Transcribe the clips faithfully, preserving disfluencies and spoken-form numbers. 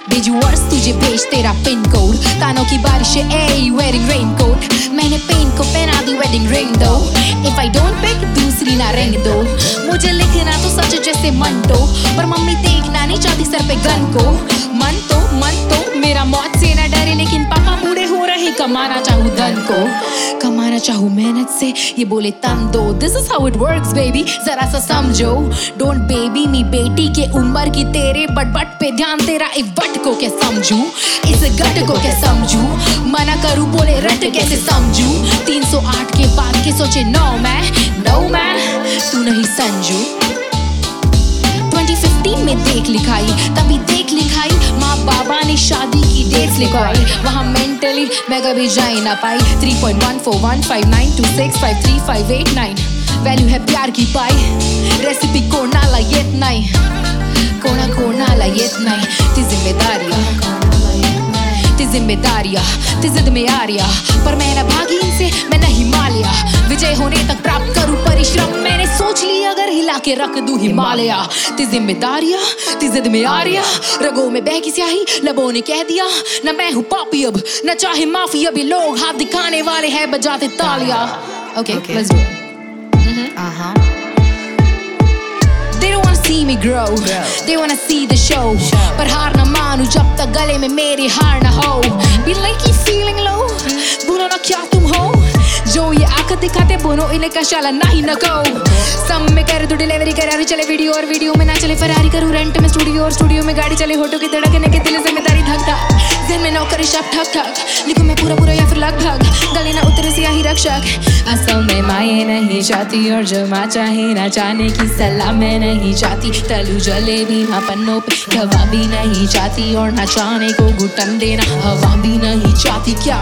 भेजू वर्ष तुझे भेज तेरा पिन कोड, कानों की बारिश है ए वेयरिंग रेनकोट, मैंने पेन को पहना दी वेडिंग रिंग दो, इफ आई डोंट पिक दूसरी ना रिंग दो, मुझे लिखना तो सच जैसे मंटो, पर मम्मी देखना नहीं चाहती सर पे गन को, मन तो मन तो मेरा मौत से ना डरे, लेकिन पापा बूढ़े हो रहे कमाना चाहूँ धन को, कमाना चाहूँ मेहनत से, ये बोले तन दो, this is how it works baby, जरा सा समझो, डोंट बेबी मी बेटी के उम्र की तेरे बट बट पे ध्यान तेरा, एक बट को क्या समझूं, इस गट को क्या समझूं, मना करूं बोले रट कैसे समझूं, तीन सौ आठ के बाद के सोचे नो मैं नो मैं तू नहीं संजू, ट्वेंटी फिफ्टीन में देख लिखाई, तभी देख लिखाई माँ बाबा ने शादी की डेट्स लिखवाई, वहाँ मेंटली मैं कभी जा ही ना पाई, three point one four one five nine two six five three five eight nine value है प्यार की पाई, रेसिपी कोणाला येत नाही, कोणा कोणाला येत नाही, ती जिम्मेदारियां ती जिम्मेदारियां ती जिद में आ रिया, पर मैं ना भागी इनसे मैं नहीं मालिया, विजय होने तक प्राप्त करूं परिश्रम, मैंने सोच लिया अगर हिला के रख दूं हिमालय, ती जिम्मेदारियां ती जिद में आ रिया, रगों में बह की स्याही लबों ने कह दिया, ना मैं हूं पापी अब ना चाहे माफी, अभी लोग हाथ दिखाने वाले हैं बजाते तालियां, okay let's do it, uh-huh. They don't wanna see me grow, grow. They wanna see the show, show. पर हार ना मानू जब तक गले में मेरी हार ना हो, Be like you feeling low, बोलो ना क्या तुम हो, जो ये आंख दिखाते बोलो इन्हें कशाला नहीं न को, सब में कर दो डिलीवरी करारी चले वीडियो और वीडियो में ना चले फरारी, करूँ रेंट में स्टूडियो और स्टूडियो में गाड़ी चले, होटो की धड़कने के दिल जिम्मेदारी धक धक, दिन में नौकरी शक ठक ठक, लिखूं मैं पूरा पूरा या फिर लगभग, गले ना उतरे सियाही रक्षक, असल में माये नहीं चाहती और जो माँ चाहे ना चाहने की सलाह मैं नहीं चाहती, तलू जलेबी ना पन्नों पे हवा भी नहीं चाहती, और ना चाहने को घुटन देना हवा भी नहीं चाहती, क्या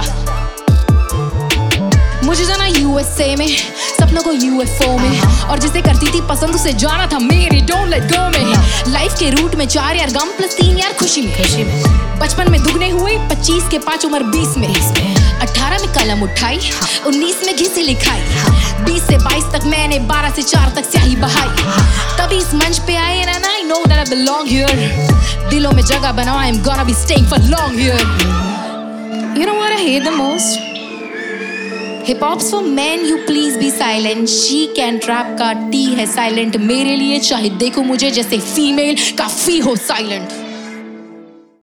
मुझे जाना यूएसए में, सपनों को यूएफओ में, और जिसे करती थी पसंद उसे जाना था मेरी डोंट लेट गो में, लाइफ के रूट में चार यार गम प्लस तीन यार खुशी में, खुशी में बचपन में दुगने हुए पच्चीस के पांच उम्र बीस में, अठारह में कलम उठाई, उन्नीस में घिसी लिखाई, बीस से बाईस तक मैंने बारह से चार तक स्याही बहाई, तभी इस मंच पे आए ना I know that I belong here, दिलों में जगह बनाओ I'm gonna be staying for long here, you know what I hate the most? Hip hop's for men, you please be silent, she can trap का T है silent, मेरे लिए चाहे देखो मुझे जैसे फीमेल काफी हो silent.